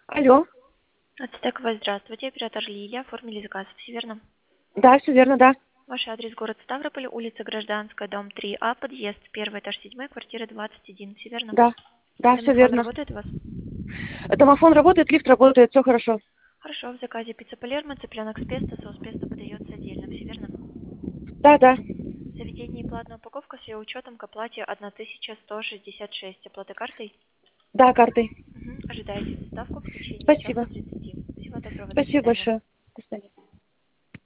Алло. Ацтекова, здравствуйте. Оператор Лилия. Оформили заказ. Все верно? Да, все верно, да. Ваш адрес город Ставрополь, улица Гражданская, дом 3А, подъезд, первый этаж, 7, квартира 21. Все верно? Да. Да, все Домофон верно. работает у вас? Домофон работает, лифт работает, все хорошо. Хорошо. В заказе пицца Палермо, цыпленок с песто, соус песто подается отдельно. Все верно? Да, да. Заведение и платная упаковка с ее учетом к оплате 1166. Оплата картой? Да, картой. Ожидаете доставку в течение часа Спасибо. 30. Всего доброго. До Спасибо свидания. большое. До свидания.